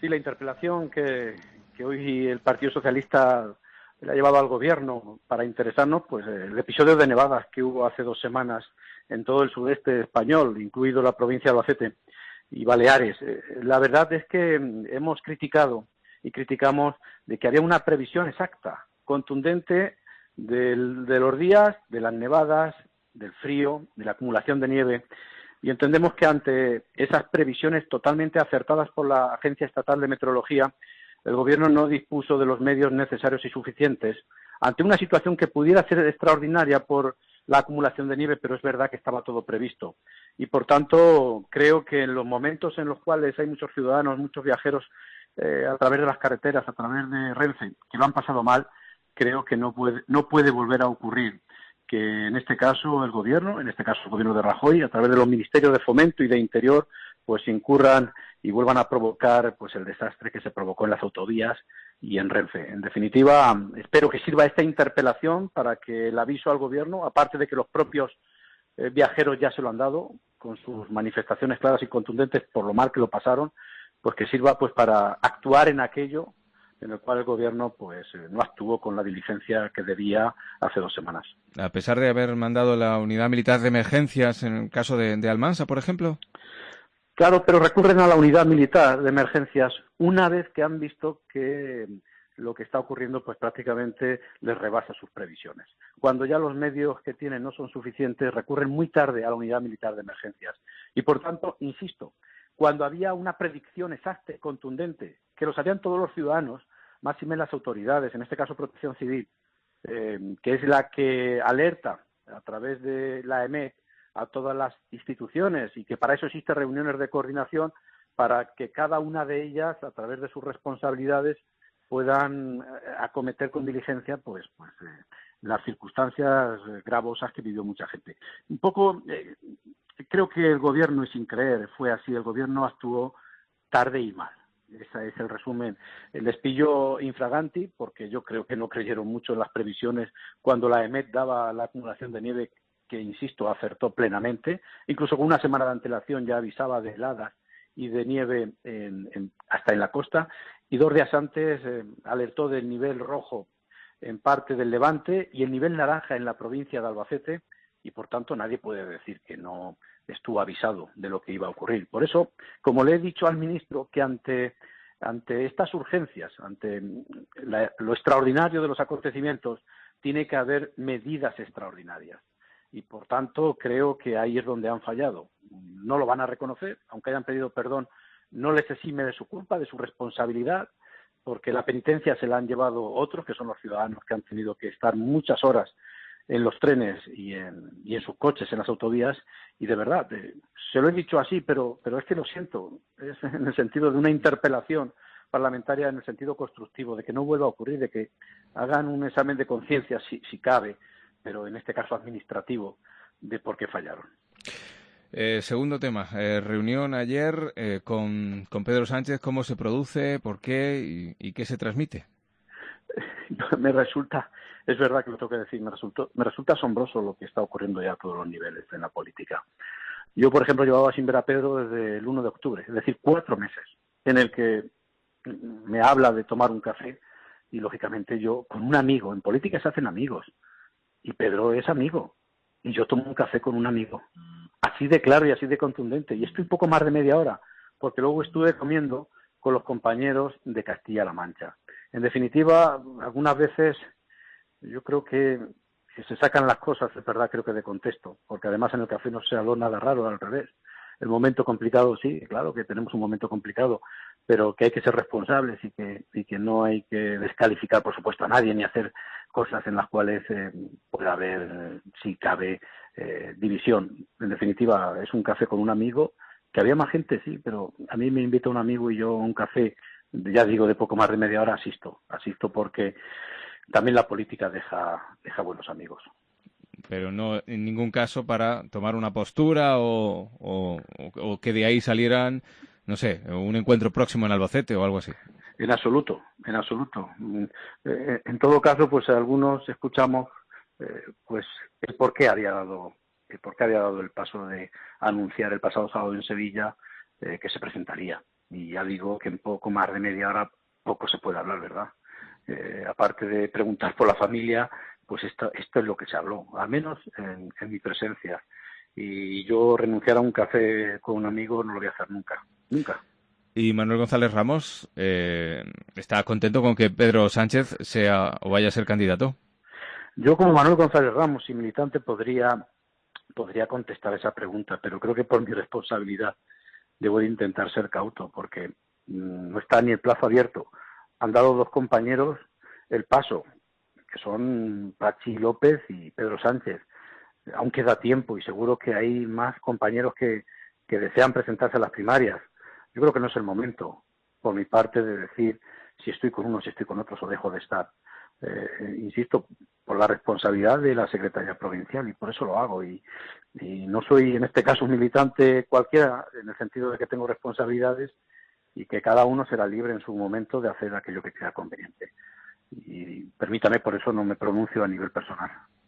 Sí, la interpelación que hoy el Partido Socialista le ha llevado al Gobierno para interesarnos, pues el episodio de nevadas que hubo hace 2 semanas en todo el sudeste español, incluido la provincia de Albacete y Baleares. La verdad es que hemos criticado y criticamos de que había una previsión exacta, contundente de los días, de las nevadas, del frío, de la acumulación de nieve. Y entendemos que ante esas previsiones totalmente acertadas por la Agencia Estatal de Meteorología, el Gobierno no dispuso de los medios necesarios y suficientes ante una situación que pudiera ser extraordinaria por la acumulación de nieve, pero es verdad que estaba todo previsto. Y, por tanto, creo que en los momentos en los cuales hay muchos ciudadanos, muchos viajeros a través de las carreteras, a través de Renfe, que lo han pasado mal, creo que no puede volver a ocurrir que en este caso el Gobierno, en este caso el Gobierno de Rajoy, a través de los ministerios de Fomento y de Interior, pues incurran y vuelvan a provocar pues el desastre que se provocó en las autovías y en Renfe. En definitiva, espero que sirva esta interpelación para que el aviso al Gobierno, aparte de que los propios viajeros ya se lo han dado, con sus manifestaciones claras y contundentes por lo mal que lo pasaron, pues que sirva pues para actuar en aquello en el cual el Gobierno pues no actuó con la diligencia que debía hace 2 semanas. A pesar de haber mandado la unidad militar de emergencias en el caso de Almansa, por ejemplo. Claro, pero recurren a la unidad militar de emergencias una vez que han visto que lo que está ocurriendo pues prácticamente les rebasa sus previsiones. Cuando ya los medios que tienen no son suficientes, recurren muy tarde a la unidad militar de emergencias. Y por tanto, insisto, cuando había una predicción exacta y contundente, que lo sabían todos los ciudadanos, máxime las autoridades, en este caso Protección Civil, que es la que alerta a través de la EMET a todas las instituciones y que para eso existen reuniones de coordinación para que cada una de ellas, a través de sus responsabilidades, puedan acometer con diligencia las circunstancias gravosas que vivió mucha gente. Un poco, creo que el Gobierno, y sin creer, fue así, el Gobierno actuó tarde y mal. Ese es el resumen. Les pilló infraganti, porque yo creo que no creyeron mucho en las previsiones cuando la EMET daba la acumulación de nieve, que, insisto, acertó plenamente. Incluso con una semana de antelación ya avisaba de heladas y de nieve hasta en la costa. Y 2 días antes alertó del nivel rojo en parte del Levante y el nivel naranja en la provincia de Albacete. Y, por tanto, nadie puede decir que no estuvo avisado de lo que iba a ocurrir. Por eso, como le he dicho al ministro, que ante estas urgencias, ante lo extraordinario de los acontecimientos, tiene que haber medidas extraordinarias. Y, por tanto, creo que ahí es donde han fallado. No lo van a reconocer, aunque hayan pedido perdón, no les exime de su culpa, de su responsabilidad, porque la penitencia se la han llevado otros, que son los ciudadanos que han tenido que estar muchas horas en los trenes y en sus coches, en las autovías, y de verdad, se lo he dicho así, pero es que lo siento, es en el sentido de una interpelación parlamentaria, en el sentido constructivo, de que no vuelva a ocurrir, de que hagan un examen de conciencia, si cabe, pero en este caso administrativo, de por qué fallaron. Segundo tema, reunión ayer con Pedro Sánchez, ¿cómo se produce, por qué y qué se transmite? Me resulta, es verdad que lo tengo que decir, me resulta asombroso lo que está ocurriendo ya a todos los niveles en la política. Yo, por ejemplo, llevaba sin ver a Pedro desde el 1 de octubre, es decir, 4 meses, en el que me habla de tomar un café y, lógicamente, yo, con un amigo, en política se hacen amigos, y Pedro es amigo, y yo tomo un café con un amigo, así de claro y así de contundente, y estoy poco más de media hora, porque luego estuve comiendo con los compañeros de Castilla-La Mancha. En definitiva, algunas veces yo creo que se sacan las cosas, es verdad, creo que de contexto, porque además en el café no se habló nada raro, al revés. El momento complicado, sí, claro que tenemos un momento complicado, pero que hay que ser responsables y que no hay que descalificar, por supuesto, a nadie, ni hacer cosas en las cuales pueda haber, si cabe, división. En definitiva, es un café con un amigo, que había más gente, sí, pero a mí me invita un amigo y yo a un café, ya digo, de poco más de media hora, asisto porque también la política deja buenos amigos. Pero no en ningún caso para tomar una postura o que de ahí salieran, no sé, un encuentro próximo en Albacete o algo así. En absoluto, en absoluto. En todo caso, pues algunos escuchamos pues el por qué había dado el paso de anunciar el pasado sábado en Sevilla que se presentaría. y ya digo que en poco más de media hora poco se puede hablar, ¿verdad? Aparte de preguntar por la familia, pues esto es lo que se habló, al menos en mi presencia. Y yo renunciar a un café con un amigo no lo voy a hacer nunca, nunca. Y Manuel González Ramos está contento con que Pedro Sánchez sea o vaya a ser candidato. Yo como Manuel González Ramos y militante podría contestar esa pregunta, pero creo que por mi responsabilidad debo de intentar ser cauto, porque no está ni el plazo abierto. Han dado dos compañeros el paso, que son Pachi López y Pedro Sánchez. Aún queda tiempo y seguro que hay más compañeros que desean presentarse a las primarias. Yo creo que no es el momento, por mi parte, de decir si estoy con unos, si estoy con otros o dejo de estar. Insisto, por la responsabilidad de la Secretaría Provincial y por eso lo hago. Y no soy, en este caso, un militante cualquiera, en el sentido de que tengo responsabilidades y que cada uno será libre en su momento de hacer aquello que crea conveniente. Y permítame, por eso no me pronuncio a nivel personal.